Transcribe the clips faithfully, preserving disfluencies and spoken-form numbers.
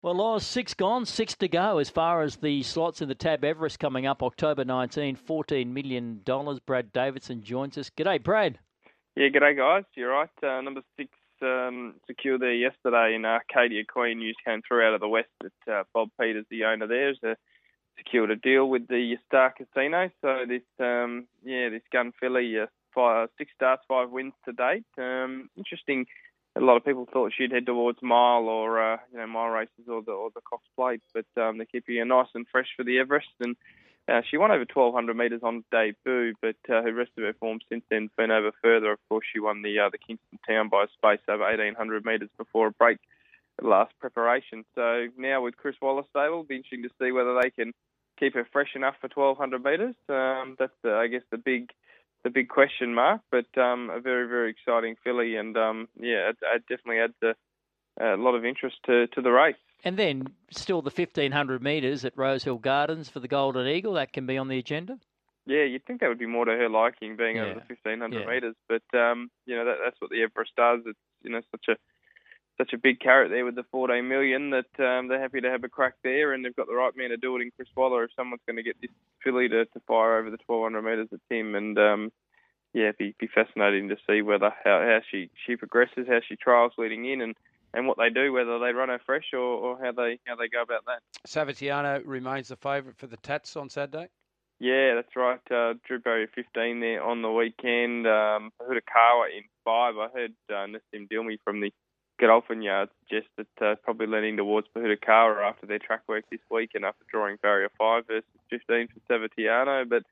Well, Loz, six gone, six to go as far as the slots in the Tab Everest coming up October nineteenth, fourteen million dollars. Brad Davidson joins us. G'day, Brad. Yeah, g'day guys. You're right. Uh, number six um, secured there yesterday in Arcadia Queen. News came through out of the west that uh, Bob Peters, the owner there, has uh, secured a deal with the Star Casino. So this, um, yeah, this gun filly, uh, five, six starts, five wins to date. Um, interesting. A lot of people thought she'd head towards mile or uh, you know mile races or the or the Cox Plate, but um, they're keeping her nice and fresh for the Everest. And uh, she won over twelve hundred metres on debut, but uh, her rest of her form since then has been over further. Of course, she won the uh, the Kingston Town by a space over eighteen hundred metres before a break at last preparation. So now with Chris Waller stable, it'll be interesting to see whether they can keep her fresh enough for twelve hundred metres. Um, that's uh, I guess the big. The big question mark, but um, a very, very exciting filly, and um, yeah, it, it definitely adds a, a lot of interest to, to the race. And then still the fifteen hundred metres at Rosehill Gardens for the Golden Eagle, that can be on the agenda? Yeah, you'd think that would be more to her liking, being yeah. over the fifteen hundred yeah. metres, but um, you know that, that's what the Everest does. It's you know such a such a big carrot there with the fourteen million that um, they're happy to have a crack there, and they've got the right man to do it in Chris Waller. If someone's going to get this filly to, to fire over the twelve hundred metres, it's him. And um, yeah, it'd be, be fascinating to see whether how, how she, she progresses, how she trials leading in, and, and what they do, whether they run her fresh or, or how they how they go about that. Savatiano remains the favourite for the Tats on Saturday. Yeah, that's right. Uh, Drew Barrier fifteen there on the weekend. Um, Hudakawa in five. I heard uh, Nassim Dilmi from the Godolphin Yard suggest that uh, probably leaning towards Bahudakawa after their track work this week and after drawing Barrier five versus fifteen for Savatiano. But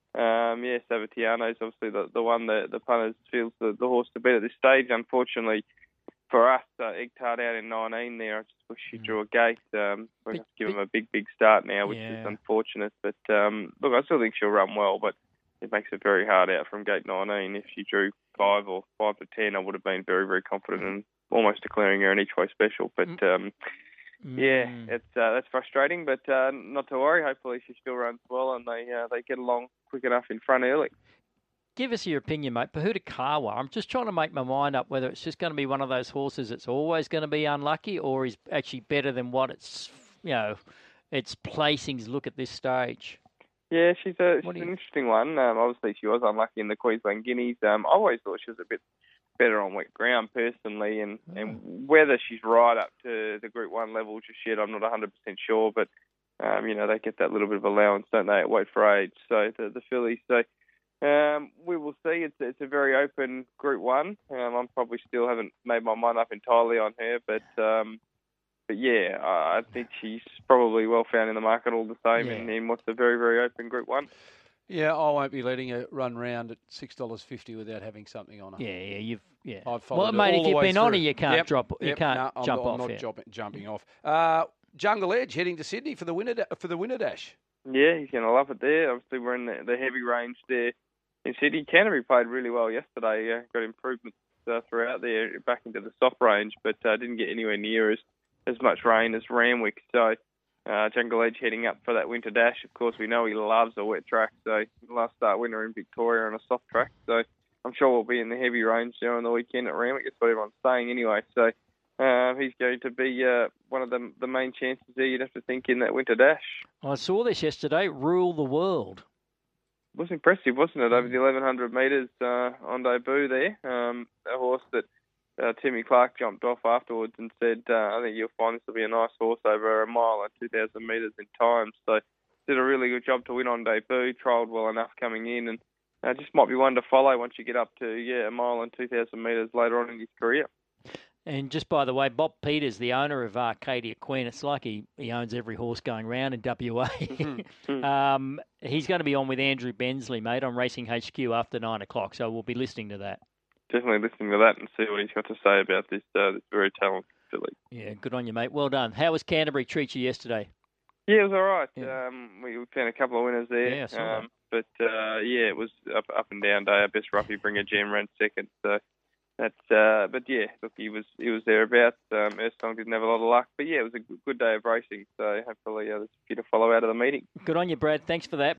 um, yeah, Savatiano is obviously the, the one that the punters feels the, the horse to beat at this stage. Unfortunately for us, uh, Egtard out in nineteen there. I just wish she drew a gate. Um, we're going to give him a big, big start now, which yeah. is unfortunate. But um, look, I still think she'll run well, but it makes it very hard out from gate nineteen. If she drew five or five to ten, I would have been very, very confident in almost declaring her an each way special. But um, mm. yeah, it's uh, that's frustrating, but uh, not to worry. Hopefully she still runs well and they uh, they get along quick enough in front early. Give us your opinion, mate. Bahudakawa, I'm just trying to make my mind up whether it's just going to be one of those horses that's always going to be unlucky or is actually better than what its, you know, its placings look at this stage. Yeah, she's, a, she's an you... interesting one. Um, obviously, she was unlucky in the Queensland Guineas. Um, I always thought she was a bit better on wet ground, personally, and, oh. and whether she's right up to the Group one level just yet, I'm not one hundred percent sure, but, um, you know, they get that little bit of allowance, don't they, at weight for age, so the, the fillies. So um, we will see. It's, it's a very open Group one. Um, I'm probably still haven't made my mind up entirely on her, but... Um, But yeah, uh, I think she's probably well found in the market all the same yeah. in, in what's a very, very open Group one. Yeah, I won't be letting her run round at six dollars fifty without having something on her. Yeah, yeah, you've yeah. I've well, mate, if you've been through. on her, you can't yep, drop, you yep, can't no, jump I'm, off. I'm not yeah. jumping, jumping off. Uh, Jungle Edge heading to Sydney for the winner for the winner dash. Yeah, he's going to love it there. Obviously, we're in the, the heavy range there in Sydney. Canterbury played really well yesterday. Uh, got improvements uh, throughout there, back into the soft range, but uh, didn't get anywhere near as as much rain as Ramwick. So uh, Jungle Edge heading up for that winter dash. Of course, we know he loves a wet track. So last start winner in Victoria on a soft track. So I'm sure we'll be in the heavy range there on the weekend at Ramwick. That's what everyone's saying anyway. So uh, he's going to be uh, one of the, the main chances there, you'd have to think, in that winter dash. I saw this yesterday, Rule the World. It was impressive, wasn't it? Over the eleven hundred metres uh, on debut there. Um, a horse that Uh, Timmy Clark jumped off afterwards and said, uh, I think you'll find this will be a nice horse over a mile at two thousand metres in time. So did a really good job to win on debut, trialled well enough coming in, and uh, just might be one to follow once you get up to, yeah, a mile and two thousand metres later on in his career. And just by the way, Bob Peters, the owner of Arcadia Queen, it's like he, he owns every horse going round in W A. Mm-hmm. um, he's going to be on with Andrew Bensley, mate, on Racing H Q after nine o'clock, so we'll be listening to that. Definitely listening to that and see what he's got to say about this, uh, this very talented filly. Yeah, good on you, mate. Well done. How was Canterbury treat you yesterday? Yeah, it was all right. Yeah. Um, we found a couple of winners there. Yeah, I saw um, But, uh, yeah, it was up up and down day. Our best roughie, Bringer Jam, ran second. So that's, uh, but, yeah, look, he was he was thereabouts. Um, Erstong didn't have a lot of luck. But, yeah, it was a good day of racing. So hopefully uh, there's a few to follow out of the meeting. Good on you, Brad. Thanks for that.